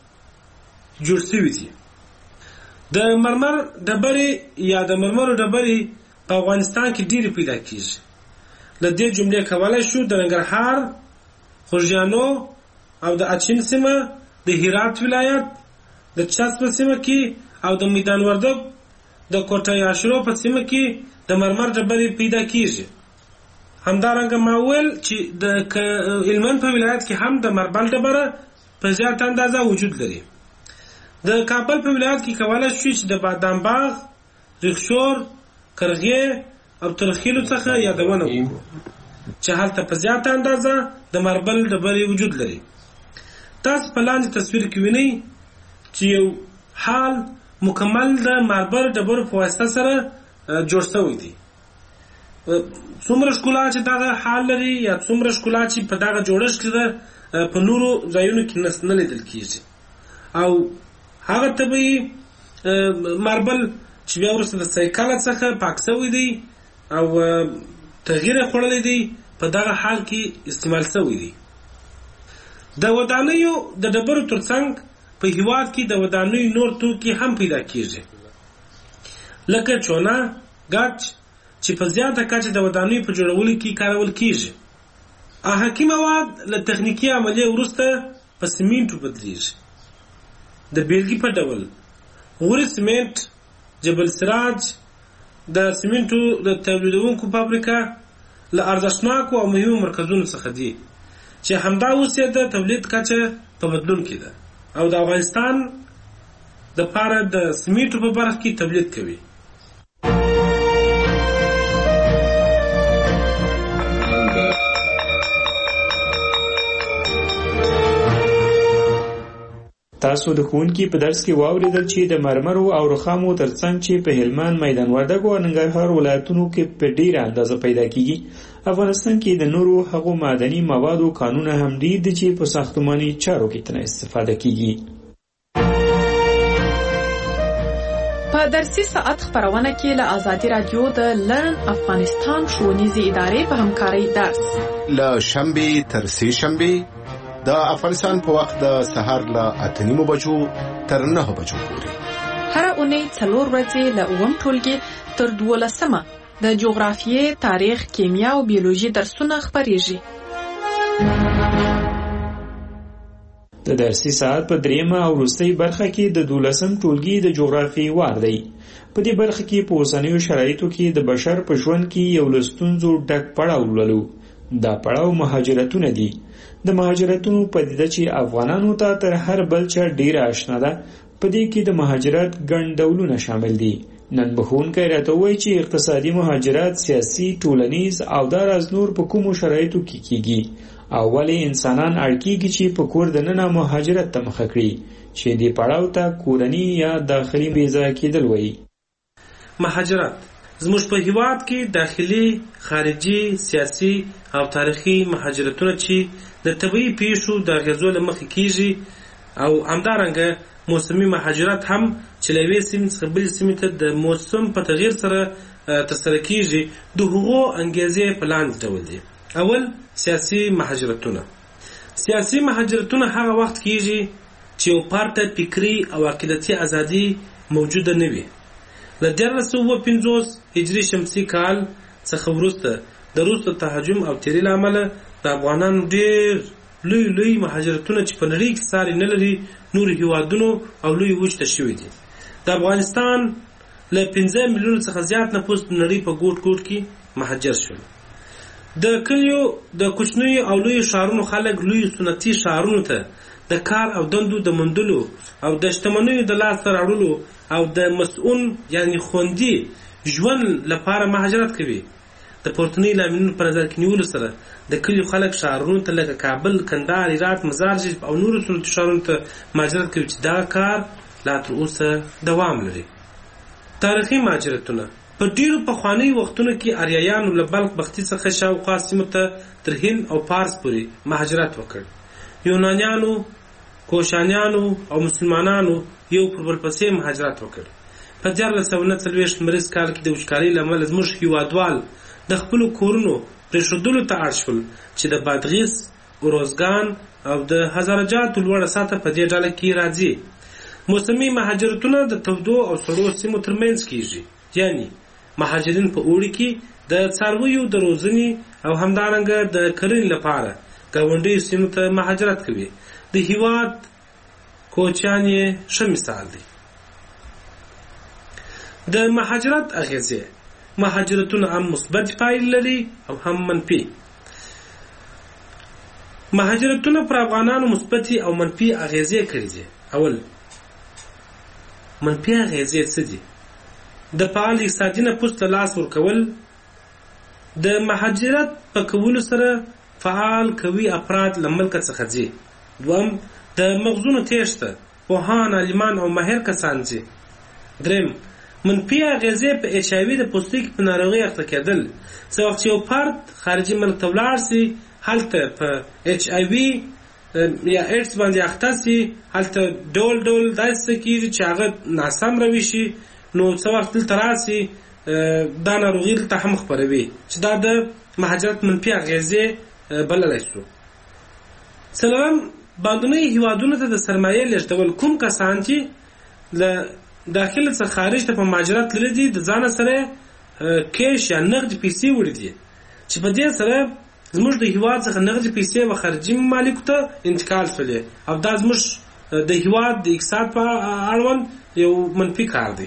جوړ شوي دي. د مرمر ډبرې یا د مرمرو ډبرې په افغانستان کې ډېرې پیدا کیږي. له دې جملې کولی شو د ننګرهار، خوږیانو او د اچین سیمه، د هرات ولایت د چسب سیمه کې او د میدان وردګ د کوټه عاشورو په سیمه کې د مرمر ډبرې پیدا کیږي. همدارنګه ما ویل چې د هلمند په ولایت کې هم د مربل ډبره په زیاته اندازه وجود لري. د کابل په ولایت کې کولی شو چې د بادام باغ، ریښور، کرغې او ترخیلو څخه یادونه وکړو چې هلته په زیاته اندازه د مربل ډبرې وجود لري. تاسو په لاندې تصویر کې وینئ چې یو حال مکمل د مربل ډبرو په واسطه سره جوړ شوی دی. څومره ښکلا چې دغه حال لري یا څومره ښکلا چې په دغه جوړښت کې ده په نورو ځایونو کې نه لیدل کېږي. او هغه طبیعي مربل چې بیا وروسته د سایکله څخه پاک شوی دی او تغییر یې خوړلی دی په دغه حال کې استعمال شوی دی. د ودانیو د ډبرو ترڅنګ په هیواد کې د ودانیو نور توکي هم پیدا کېږي، لکه چونه، ګچ چې په زیاته کچه د ودانیو په جوړولو کې کارول کېږي. آهکي مواد له تخنیکي عملیې وروسته په سیمنټو بدلیږي. د بیلګې په ډول غوري سیمنټ، جبل سراج د سیمنټو د تولیدونکو فابریکه له ارزښتناکو او مهمو مرکزونو څخه دي چې همدا اوس یې د تولید کچه په بدلون کې ده او د افغانستان دپاره د سیمنټو په برخه کې تولید کوي. تاسو د ښوونکي په درس کې واورېدل چې د مرمرو او رخامو ترڅنګ چې په هلمند، میدان وردګ او ننګرهار ولایتونو کې په ډېره اندازه پیدا کیږي، افغانستان کې د نورو هغو معدني موادو کانونه هم ډېر دي چې په ساختماني چارو کې ترې استفاده کیږي. په درسي ساعت خبرونه کې له آزادي رادیو د لرن افغانستان ښوونیزې ادارې په همکارۍ درس له شنبې تر سې شنبې د افغانستان په وخت د سهار له 8:30 بجو تر 9 بجو پورې هر اونۍ 4 ورځې له 9 ټولګي تر 12 د جغرافیې، تاریخ، کیمیا او بیولوژي درسونه خبرېږي. د درسي ساعت په دریمه او وروستۍ برخه کې د 12 ټولګي د جغرافیې وار دی. په دې برخه کې په اوسنیو شرایطو کې د بشر په ژوند کې یو له ستونزو ډک پړاو لولو. دا پړاو مهاجرتونه دي. د مهاجرتونو پدیده چې افغانانو ته تر هر بل چا ډیره آشنا ده، په دې کې د مهاجرت ګڼ ډولونه شامل دي. نن به ښوونکی راته وایي چې اقتصادي مهاجرت، سیاسي، ټولنیز او داراز نور په کومو شرایطو کې کیږي او ولې انسانان اړ کیږي چې په کور دننه مهاجرت ته مخه کړي چې دې پړاو ته کورني یا داخلي بېځایه کېدل وایي. مهاجرت زموږ په هیواد کې داخلي، خارجي، سیاسي او تاریخي مهاجرتونه چې د طبیعي پیښو د اغېزو له مخې کیږي او همدارنګه موسمي مهاجرت هم چې له یوې سیمې څخه بلې سیمې ته د موسم په تغییر سره ترسره کیږي. د هغو انګیزې په لاندې ډول دي. اول، سیاسي مهاجرتونه. سیاسي مهاجرتونه هغه وخت کیږي چې یو فرد ته فکري او عقیدتي ازادي موجوده نه وي. له 1350 هجري شمسي کال څخه وروسته د روس د تهاجم او تیري له امله د افغانانو ډېر لوی مهاجرتونه چې په نړۍ کې ساری نه لري نورو هیوادونو او لوی وچ ته شوي دي. د افغانستان له 15 میلیونو څخه زیات نفوس د نړۍ په ګوټ ګوټ کې مهاجر شول. د کلیو د کوچنیو او لوی ښارونو خلک لوی سنتي ښارونو ته د کار او دندو د موندلو او د شتمنیو د لاسته راوړلو او د مسؤون یعنی خوندي ژوند لپاره مهاجرت کوي. د پورتنۍ لاملونو په نظر کې نیولو سره د کلیو خلک ښارونو ته لکه کابل، کندهار، هرات، مزار شریف او نورو سنتي ښارونو ته مهاجرت کوي چې دا کار لا تر اوسه دوام لري. تاریخي مهاجرتونه په ډیرو پخواني وختونو کې اریایانو له بلخ بختي څخه شاوخوا سیمو ته تر هند او پارس پورې مهاجرت وکړ. یونانیانو، کوشانیانو او مسلمانانو یو پر بل پسې مهاجرت وکړ. په 1449 لمریز کال کې د وچکالۍ له امله زموږ هیوادوال د خپلو کورونو پرېښودلو ته اړ شول چې د بادغیس، اروزګان او د هزارجاتو لوړه سطحه په دې ډله کې راځي. موسمي مهاجرتونه د تودو او سړو سیمو ترمنځ کیږي، یعنی مهاجرین په اوړي کې د څارویو د روزنې او همدارنګه د کرنې لپاره ګاونډیو سیمو ته مهاجرت کوي. د هیواد کوچیان یې ښه مثال دی. د مهاجرت اغیزې: مهاجرتونه هم مثبت پایلې لري او هم منفي. مهاجرتونه پر افغانانو مثبتې او منفي اغیزې کړي دي. اول، منفي اغیزې څه دي؟ د فعال اقتصادي نفوذ ته لاس ورکول. د مهاجرت په کولو سره فعال قوي افراد له ملکه څخه ځي. دوم، د مغزونو تېښته، پوهان، عالمان او ماهر کسان ځي. دریم، منفي اغیزې په ایچ آی وي د پوستکي په ناروغۍ اخته کېدل. څه وخت چې یو فرد خارجي ملک ته ولاړ سي، هلته په ایچ آی وي یا ایډز باندې اخته سي، هلته ډول ډول داسې کېږي چې هغه ناسم روي شي، نو څه وخت دلته راسي دا ناروغي دلته هم خپروي، چې دا د مهاجرت منفي اغیزې بللی شو. څلورم، بهرنیو هیوادونو ته د سرمایې لېږدول. کوم کسان چې له داخل څخه خارج ته په مهاجرت تللي دي، د ځانه سره کیش یا نغدي پیسې وړي دي، چې په دې سره زموږ د هیواد څخه نغدي پیسې و خارجي ممالکو ته انتقال شولې، او دا زموږ د هیواد د اقتصاد په اړوند یو منفي کار دی.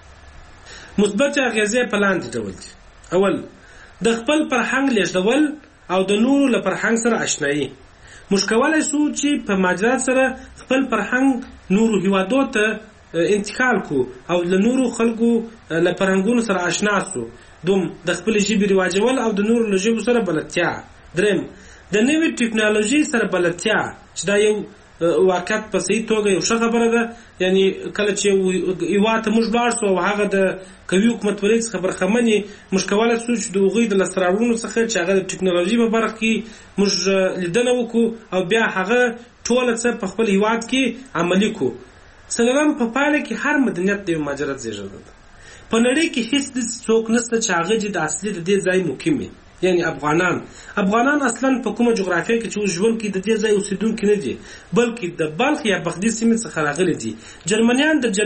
مثبت اغیزې په لاندې ډول دي. اول، د خپل فرهنګ لېږدول او د نورو له فرهنګ سره آشنایي. موږ کولی شو چې په مهاجرت سره خپل فرهنګ نورو هیوادو ته انتقال کو او له نورو خلکو له فرهنګونو سره آشنا سو. دوم، د خپل ژبې رواجول او د نورو له ژبو سره بلدتیا. دریم، د نوې ټکنالوژي سره بلدتیا، چې دا یو واقعیت په صحیح توګه یو ښه خبره ده. یعنی کله چې هیواد ته موږ لاړ سو او هغه د قوي حکومتولۍ څخه برخمن یې، موږ کولی شو چې د هغوی د لاسته راوړنو څخه چې هغه د ټکنالوژي په برخه کې موږ لیدنه وکړو او بیا هغه ټوله څه په خپل هیواد کې عملي کړو. څلورم، په پایله کې هر مدنیت د یو مهاجرت زېږنده ده. په نړۍ کې هیڅ داسې څوک نشته چې هغه د اصلي د دې ځای مقیم وي. یعنی افغانان اصلا په کومه جغرافیه کې چې ژوند کوي د دې ځای اوسیدونکي نه دي، بلکې د بلخ یا بغداد سیمې څخه راغلي دي. جرمنیان د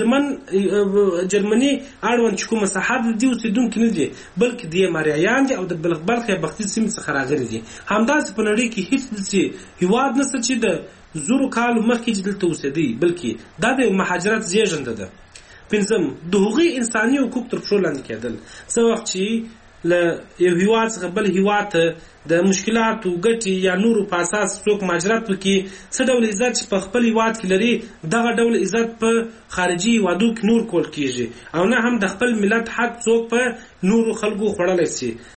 جرمني اړوند چې کومه ساحه د دې اوسیدونکي نه دي، بلکې د مریایان دي او د بلخ یا بغداد سیمې څخه راغلي دي. همداسې په نړۍ کې هیڅ داسې هیواد نشته چې د زرو کالو مخکې چې دلته اوسېدی، بلکې دا د مهاجرت زېږنده ده. پنځم، د هغوی انساني حقوق تر پښو لاندې کېدل. څه وخت چې له یو هیواد څخه بل هیواد ته د مشکلاتو، ګټې یا نورو په اساس څوک مهاجرت وکړي، څه ډول عزت چې په خپل هیواد کې لري، دغه ډول عزت په خارجي هیوادو کې نور کول کېږي، او نه هم د خپل ملت حق څوک په نورو خلکو خوړلی شي.